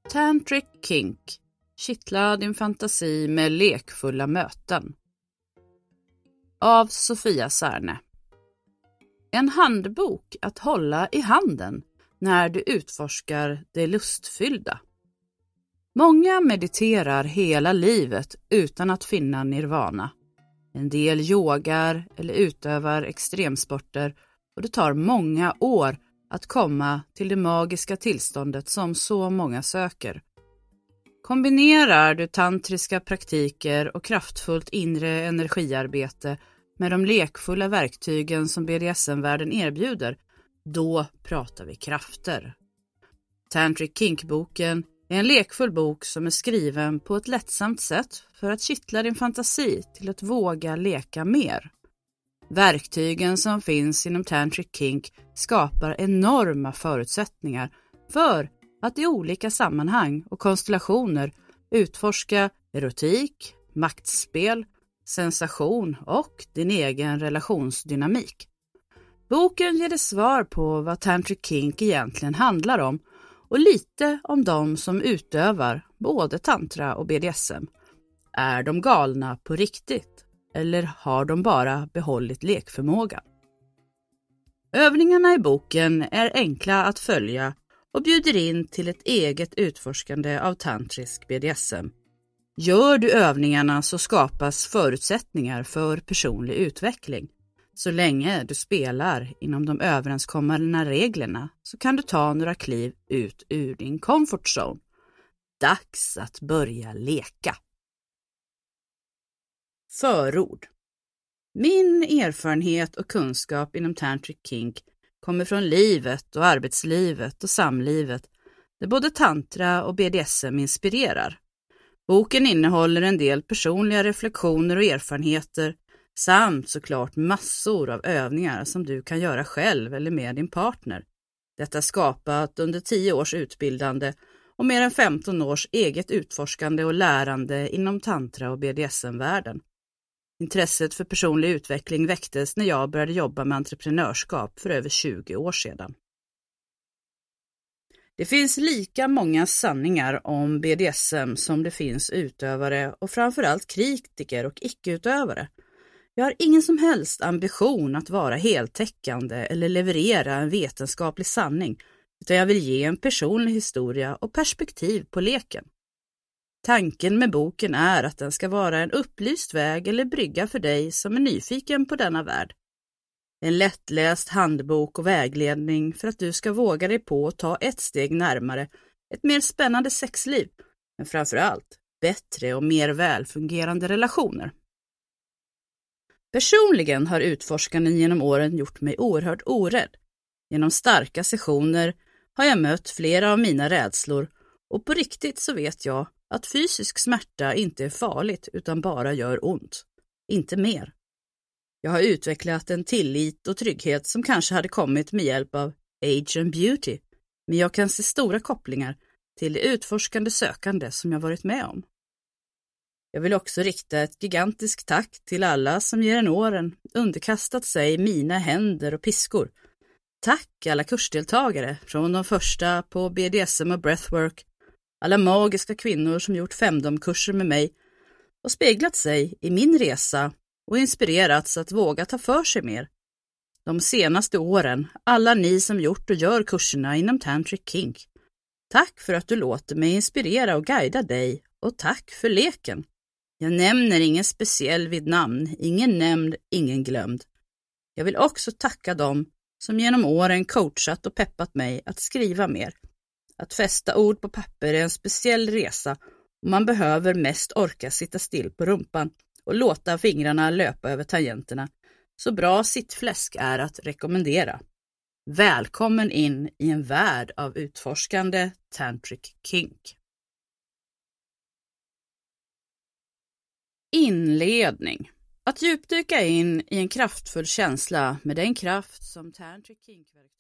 Tantric Kink. Kittla din fantasi med lekfulla möten. Av Sofia Särne. En handbok att hålla i handen när du utforskar det lustfyllda. Många mediterar hela livet utan att finna nirvana. En del yogar eller utövar extremsporter och det tar många år att komma till det magiska tillståndet som så många söker. Kombinerar du tantriska praktiker och kraftfullt inre energiarbete med de lekfulla verktygen som BDSM-världen erbjuder, då pratar vi krafter. Tantric Kink-boken är en lekfull bok som är skriven på ett lättsamt sätt för att kittla din fantasi till att våga leka mer. Verktygen som finns inom Tantric Kink skapar enorma förutsättningar för att i olika sammanhang och konstellationer utforska erotik, maktspel, sensation och din egen relationsdynamik. Boken ger dig svar på vad Tantric Kink egentligen handlar om och lite om de som utövar både tantra och BDSM. Är de galna på riktigt eller har de bara behållit lekförmågan? Övningarna i boken är enkla att följa och bjuder in till ett eget utforskande av tantrisk BDSM. Gör du övningarna så skapas förutsättningar för personlig utveckling. Så länge du spelar inom de överenskomna reglerna så kan du ta några kliv ut ur din comfort zone. Dags att börja leka. Förord. Min erfarenhet och kunskap inom Tantric Kink kommer från livet och arbetslivet och samlivet där både tantra och BDSM inspirerar. Boken innehåller en del personliga reflektioner och erfarenheter samt såklart massor av övningar som du kan göra själv eller med din partner. Detta skapat under 10 års utbildande och mer än 15 års eget utforskande och lärande inom tantra och BDSM-världen. Intresset för personlig utveckling väcktes när jag började jobba med entreprenörskap för över 20 år sedan. Det finns lika många sanningar om BDSM som det finns utövare och framförallt kritiker och icke-utövare. Jag har ingen som helst ambition att vara heltäckande eller leverera en vetenskaplig sanning, utan jag vill ge en personlig historia och perspektiv på leken. Tanken med boken är att den ska vara en upplyst väg eller brygga för dig som är nyfiken på denna värld. En lättläst handbok och vägledning för att du ska våga dig på att ta ett steg närmare ett mer spännande sexliv, men framförallt bättre och mer välfungerande relationer. Personligen har utforskanden genom åren gjort mig oerhört orädd. Genom starka sessioner har jag mött flera av mina rädslor och på riktigt så vet jag att fysisk smärta inte är farligt utan bara gör ont. Inte mer. Jag har utvecklat en tillit och trygghet som kanske hade kommit med hjälp av age and beauty, men jag kan se stora kopplingar till det utforskande sökande som jag varit med om. Jag vill också rikta ett gigantiskt tack till alla som genom åren underkastat sig mina händer och piskor. Tack alla kursdeltagare från de första på BDSM och breathwork, alla magiska kvinnor som gjort 5-kurser med mig och speglat sig i min resa och inspirerats att våga ta för sig mer. De senaste åren, alla ni som gjort och gör kurserna inom Tantric Kink. Tack för att du låter mig inspirera och guida dig och tack för leken. Jag nämner ingen speciell vid namn, ingen nämnd, ingen glömd. Jag vill också tacka dem som genom åren coachat och peppat mig att skriva mer. Att fästa ord på papper är en speciell resa och man behöver mest orka sitta still på rumpan och låta fingrarna löpa över tangenterna. Så bra sittfläsk är att rekommendera. Välkommen in i en värld av utforskande Tantric Kink. Inledning. Att djupdyka in i en kraftfull känsla med den kraft som Tantric Kink-verktyg